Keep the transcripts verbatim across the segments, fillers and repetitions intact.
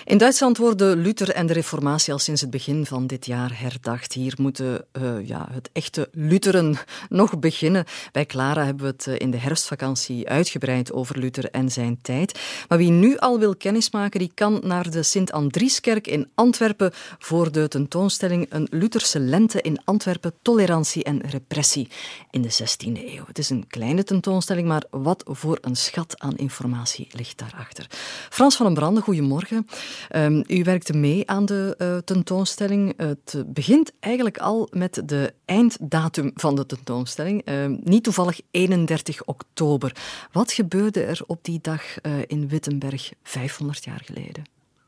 In Duitsland worden Luther en de Reformatie al sinds het begin van dit jaar herdacht. Hier moeten uh, ja, het echte Lutheren nog beginnen. Bij Clara hebben we het uh, in de herfstvakantie uitgebreid over Luther en zijn tijd. Maar wie nu al wil kennismaken, die kan naar de Sint-Andrieskerk in Antwerpen voor de tentoonstelling Een Lutherse lente in Antwerpen, tolerantie en repressie in de zestiende eeuw. Het is een kleine tentoonstelling, maar wat voor een schat aan informatie ligt daarachter. Frans van den Brande, goedemorgen. Um, u werkte mee aan de uh, tentoonstelling. Het begint eigenlijk al met de einddatum van de tentoonstelling. Uh, niet toevallig eenendertig oktober. Wat gebeurde er op die dag uh, in Wittenberg vijfhonderd jaar geleden?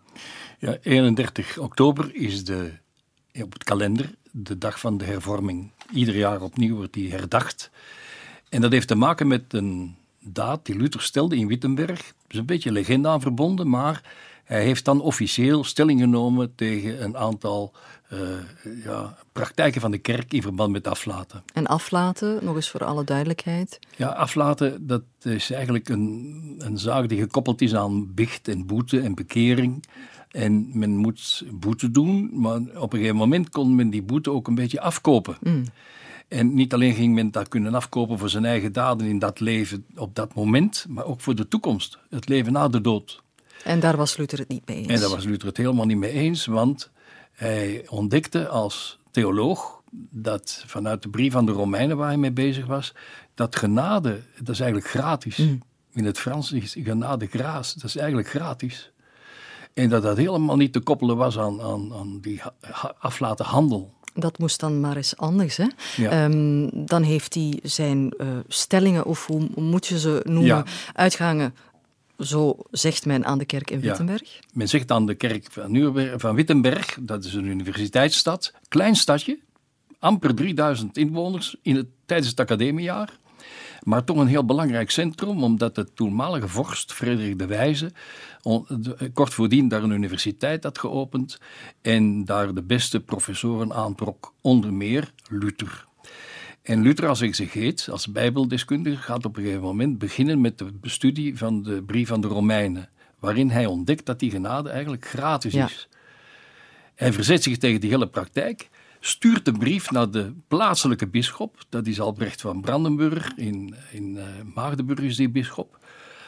Ja, eenendertig oktober is de, op het kalender de dag van de hervorming. Ieder jaar opnieuw wordt die herdacht. En dat heeft te maken met een daad die Luther stelde in Wittenberg. Er is een beetje legende aan verbonden, maar hij heeft dan officieel stelling genomen tegen een aantal uh, ja, praktijken van de kerk in verband met aflaten. En aflaten, nog eens voor alle duidelijkheid? Ja, aflaten, dat is eigenlijk een, een zaak die gekoppeld is aan bicht en boete en bekering. En men moet boete doen, maar op een gegeven moment kon men die boete ook een beetje afkopen. Mm. En niet alleen ging men dat kunnen afkopen voor zijn eigen daden in dat leven op dat moment, maar ook voor de toekomst, het leven na de dood. En daar was Luther het niet mee eens. En daar was Luther het helemaal niet mee eens, want hij ontdekte als theoloog dat vanuit de brief aan de Romeinen waar hij mee bezig was, dat genade, dat is eigenlijk gratis. Mm. In het Frans is genade grace, dat is eigenlijk gratis. En dat dat helemaal niet te koppelen was aan, aan, aan die aflaten handel. Dat moest dan maar eens anders, hè? Ja. Um, dan heeft hij zijn uh, stellingen, of hoe moet je ze noemen, ja. uitgangen. Zo zegt men aan de kerk in Wittenberg. Ja, men zegt aan de kerk van, van Wittenberg, dat is een universiteitsstad, klein stadje, amper drieduizend inwoners in het, tijdens het academiejaar. Maar toch een heel belangrijk centrum, omdat de toenmalige vorst, Frederik de Wijze, on, de, kort voordien daar een universiteit had geopend en daar de beste professoren aantrok, onder meer Luther. En Luther als exegeet, als bijbeldeskundige, gaat op een gegeven moment beginnen met de bestudie van de brief aan de Romeinen, waarin hij ontdekt dat die genade eigenlijk gratis ja. is. Hij verzet zich tegen die hele praktijk, stuurt een brief naar de plaatselijke bisschop, dat is Albrecht van Brandenburg, in, in uh, Maagdenburg is die bisschop.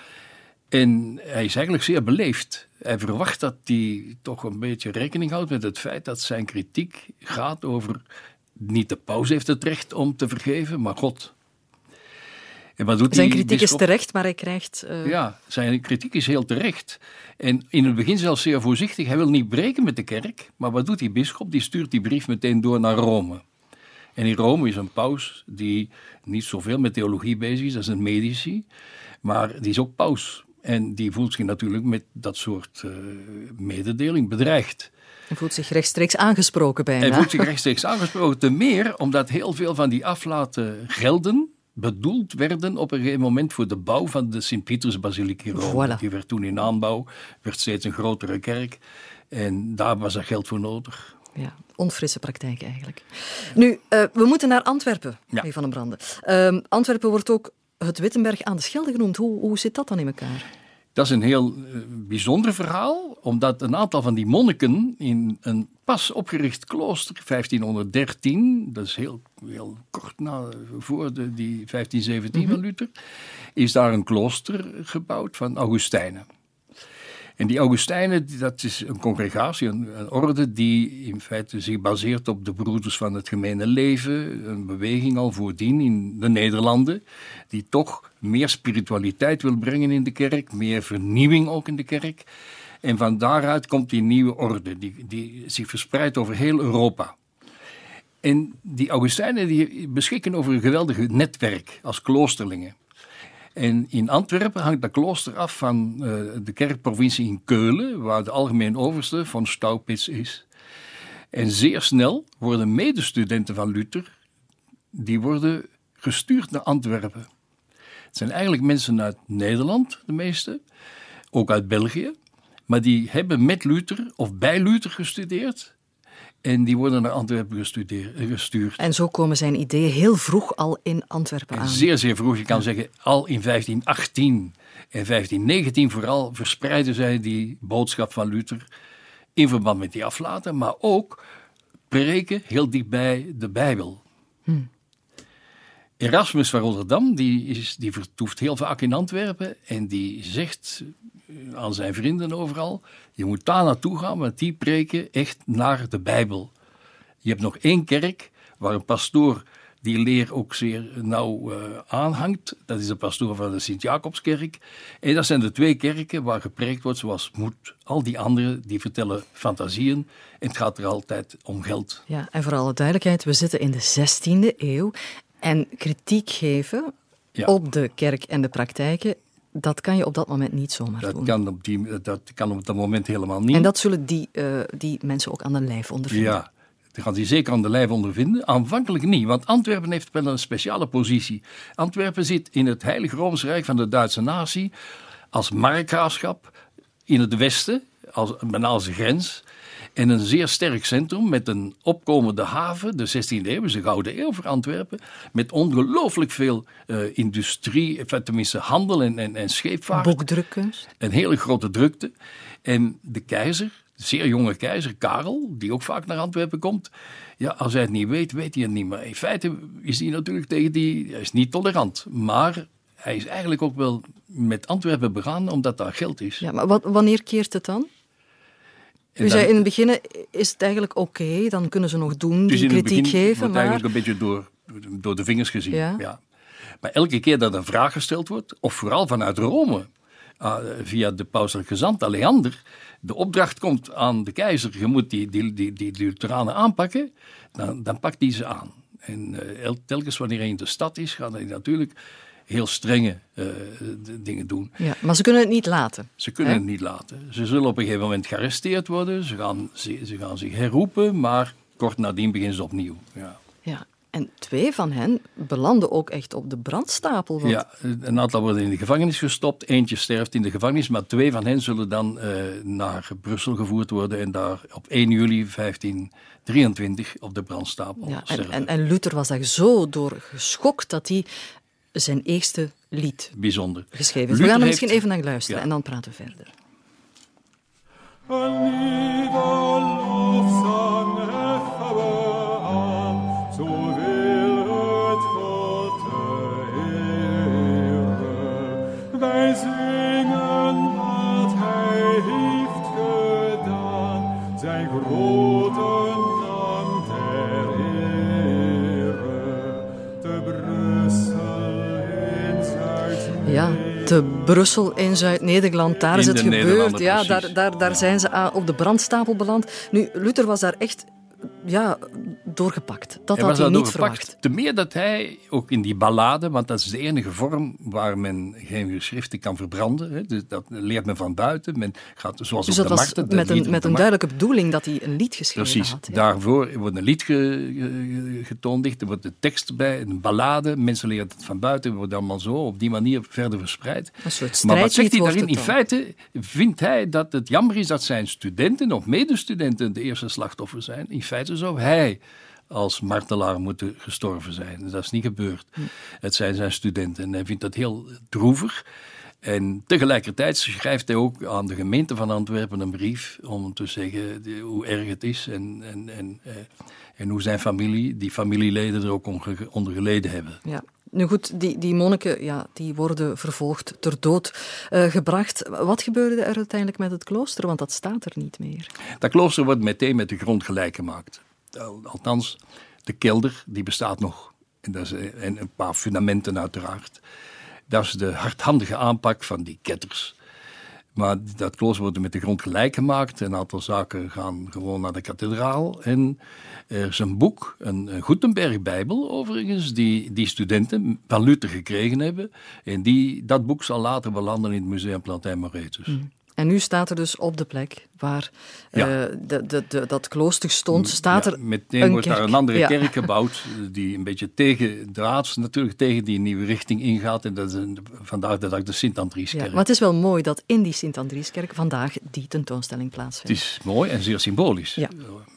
En hij is eigenlijk zeer beleefd. Hij verwacht dat hij toch een beetje rekening houdt met het feit dat zijn kritiek gaat over, niet de paus heeft het recht om te vergeven, maar God. En wat doet zijn die kritiek bisschop? is terecht, maar hij krijgt... Uh... Ja, zijn kritiek is heel terecht. En in het begin zelfs zeer voorzichtig. Hij wil niet breken met de kerk. Maar wat doet die bisschop? Die stuurt die brief meteen door naar Rome. En in Rome is een paus die niet zoveel met theologie bezig is. Dat is een medici. Maar die is ook paus. En die voelt zich natuurlijk met dat soort uh, mededeling bedreigd. Hij voelt zich rechtstreeks aangesproken bijna. Hij voelt zich rechtstreeks aangesproken. Te meer omdat heel veel van die aflaten gelden bedoeld werden op een gegeven moment voor de bouw van de Sint-Pietersbasiliek in Rome. Voilà. Die werd toen in aanbouw, werd steeds een grotere kerk. En daar was er geld voor nodig. Ja, onfrisse praktijk eigenlijk. Nu, uh, we moeten naar Antwerpen, ja. meneer Van den Brande. Uh, Antwerpen wordt ook het Wittenberg aan de Schelde genoemd. Hoe, hoe zit dat dan in elkaar? Dat is een heel uh, bijzonder verhaal, omdat een aantal van die monniken in een pas opgericht klooster, vijftienhonderddertien, dat is heel, heel kort na, voor de, die vijftien zeventien mm-hmm. van Luther, is daar een klooster gebouwd van Augustijnen. En die Augustijnen, dat is een congregatie, een, een orde die in feite zich baseert op de broeders van het gemene leven, een beweging al voordien in de Nederlanden, die toch meer spiritualiteit wil brengen in de kerk, meer vernieuwing ook in de kerk. En van daaruit komt die nieuwe orde, die, die zich verspreidt over heel Europa. En die Augustijnen die beschikken over een geweldig netwerk als kloosterlingen. En in Antwerpen hangt dat klooster af van uh, de kerkprovincie in Keulen, waar de algemeen overste van Staupitz is. En zeer snel worden medestudenten van Luther, die worden gestuurd naar Antwerpen. Het zijn eigenlijk mensen uit Nederland, de meeste, ook uit België, maar die hebben met Luther of bij Luther gestudeerd. En die worden naar Antwerpen gestudeer, gestuurd. En zo komen zijn ideeën heel vroeg al in Antwerpen aan. Zeer, zeer vroeg. Je kan ja. zeggen, al in vijftien achttien en vijftien negentien vooral verspreiden zij die boodschap van Luther in verband met die aflaten, maar ook preken heel dichtbij de Bijbel. Hmm. Erasmus van Rotterdam, die, is, die vertoeft heel vaak in Antwerpen en die zegt aan zijn vrienden overal, je moet daar naartoe gaan, want die preken echt naar de Bijbel. Je hebt nog één kerk waar een pastoor die leer ook zeer nauw uh, aanhangt. Dat is de pastoor van de Sint-Jacobskerk. En dat zijn de twee kerken waar gepreekt wordt zoals moet. Al die anderen die vertellen fantasieën en het gaat er altijd om geld. Ja, en voor alle duidelijkheid, we zitten in de zestiende eeuw en kritiek geven ja. op de kerk en de praktijken, dat kan je op dat moment niet zomaar dat doen. Kan op die, dat kan op dat moment helemaal niet. En dat zullen die, uh, die mensen ook aan de lijf ondervinden. Ja, dat gaan die zeker aan de lijf ondervinden. Aanvankelijk niet, want Antwerpen heeft wel een speciale positie. Antwerpen zit in het Heilige Roomse Rijk van de Duitse natie als markgraafschap in het westen, als, bijna als grens. En een zeer sterk centrum met een opkomende haven, de zestiende eeuw, de Gouden Eeuw voor Antwerpen, met ongelooflijk veel uh, industrie, enfin, tenminste handel en, en, en scheepvaart. Boekdrukkunst. Een hele grote drukte. En de keizer, de zeer jonge keizer, Karel, die ook vaak naar Antwerpen komt, ja, als hij het niet weet, weet hij het niet. Maar in feite is hij natuurlijk tegen die, hij is niet tolerant, maar hij is eigenlijk ook wel met Antwerpen begaan, omdat daar geld is. Ja, maar wat, wanneer keert het dan? U dan, zei in het begin, is het eigenlijk oké, okay, dan kunnen ze nog doen, die kritiek geven. Het wordt maar... eigenlijk een beetje door, door de vingers gezien. Ja. Ja. Maar elke keer dat een vraag gesteld wordt, of vooral vanuit Rome, uh, via de pauselijke gezant Aleander, de opdracht komt aan de keizer, je moet die, die, die, die Lutheranen aanpakken, dan, dan pakt hij ze aan. En uh, telkens wanneer hij in de stad is, gaat hij natuurlijk heel strenge uh, dingen doen. Ja, maar ze kunnen het niet laten. Ze kunnen hè? het niet laten. Ze zullen op een gegeven moment gearresteerd worden. Ze gaan, ze, ze gaan zich herroepen, maar kort nadien beginnen ze opnieuw. Ja. Ja, en twee van hen belanden ook echt op de brandstapel. Want... Ja, een aantal worden in de gevangenis gestopt. Eentje sterft in de gevangenis, maar twee van hen zullen dan uh, naar Brussel gevoerd worden en daar op één juli vijftien drieëntwintig op de brandstapel ja, sterven. En, en, en Luther was daar zo door geschokt dat hij zijn eerste lied Bijzonder. geschreven heeft. We gaan er misschien heeft... even naar luisteren ja. en dan praten we verder. Een lieder lofzang heffen aan, zo wil het God ere. Wij zingen wat hij heeft gedaan, zijn grote naam ter ere. Te Brussel in Zuid. Ja. Te Brussel in Zuid-Nederland, daar in is het gebeurd. Ja, precies. daar daar, daar ja. zijn ze op de brandstapel beland. Nu, Luther was daar echt ja, doorgepakt. Dat hij had hij niet verwacht. Te meer dat hij, ook in die ballade, want dat is de enige vorm waar men geen geschriften kan verbranden. Hè, dus dat leert men van buiten. Men gaat zoals dus op dat de was markten. met een, met een duidelijke bedoeling dat hij een lied geschreven Precies, had. Ja. daarvoor wordt een lied ge, getoondigd, er wordt de tekst bij, een ballade. Mensen leren het van buiten, wordt allemaal zo op die manier verder verspreid. Een soort maar wat zegt hij daarin? In dan. feite vindt hij dat het jammer is dat zijn studenten of medestudenten de eerste slachtoffer zijn. In feite zou hij als martelaar moeten gestorven zijn. Dat is niet gebeurd. Hm. Het zijn zijn studenten en hij vindt dat heel droevig. En tegelijkertijd schrijft hij ook aan de gemeente van Antwerpen een brief om te zeggen de, hoe erg het is en, en, en, eh, en hoe zijn familie, die familieleden er ook onder geleden hebben. Ja. Nu goed, die, die monniken ja, die worden vervolgd, ter dood uh, gebracht. Wat gebeurde er uiteindelijk met het klooster? Want dat staat er niet meer. Dat klooster wordt meteen met de grond gelijk gemaakt. Althans, de kelder die bestaat nog. En, dat is, en een paar fundamenten uiteraard. Dat is de hardhandige aanpak van die ketters. Maar dat klooster wordt met de grond gelijk gemaakt. Een aantal zaken gaan gewoon naar de kathedraal. En er is een boek, een Gutenberg-bijbel overigens, die, die studenten van Luther gekregen hebben. En die, dat boek zal later belanden in het Museum Plantijn-Moretus. Mm. En nu staat er dus op de plek waar ja. uh, de, de, de, dat klooster stond, staat ja, er meteen een wordt kerk. daar een andere ja. kerk gebouwd, die een beetje tegen draads natuurlijk tegen die nieuwe richting ingaat. En dat is een, vandaar dat ook de Sint-Andrieskerk. Ja, maar het is wel mooi dat in die Sint-Andrieskerk vandaag die tentoonstelling plaatsvindt. Het is mooi en zeer symbolisch. Ja. Ja.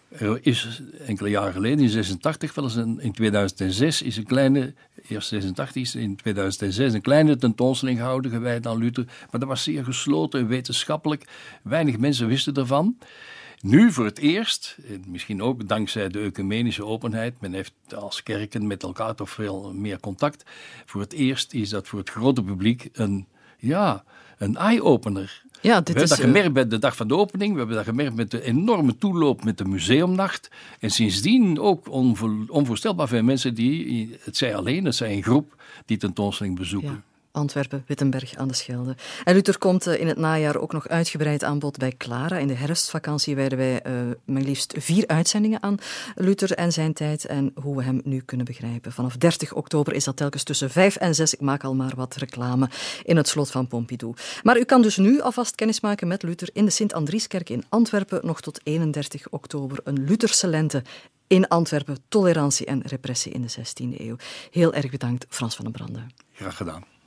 Er is enkele jaren geleden, in zesentachtig, wel eens een, in tweeduizend zes is een kleine, eerst zesentachtig, in tweeduizend zes een kleine tentoonstelling gehouden gewijd aan Luther. Maar dat was zeer gesloten en wetenschappelijk. Weinig mensen wisten ervan. Nu voor het eerst, misschien ook dankzij de ecumenische openheid, men heeft als kerken met elkaar toch veel meer contact. Voor het eerst is dat voor het grote publiek een, ja, een eye-opener. Ja, dit we hebben is, dat gemerkt bij de dag van de opening. We hebben dat gemerkt met de enorme toeloop met de museumnacht. En sindsdien ook onvo- onvoorstelbaar veel mensen die, het zij alleen, het zij een groep, die tentoonstelling bezoeken. Ja. Antwerpen, Wittenberg aan de Schelde. En Luther komt in het najaar ook nog uitgebreid aan bod bij Clara. In de herfstvakantie wijden wij uh, maar liefst vier uitzendingen aan Luther en zijn tijd en hoe we hem nu kunnen begrijpen. Vanaf dertig oktober is dat telkens tussen vijf en zes. Ik maak al maar wat reclame in het slot van Pompidou. Maar u kan dus nu alvast kennismaken met Luther in de Sint-Andrieskerk in Antwerpen. Nog tot eenendertig oktober een Lutherse lente in Antwerpen. Tolerantie en repressie in de zestiende eeuw. Heel erg bedankt, Frans van den Brande. Graag gedaan.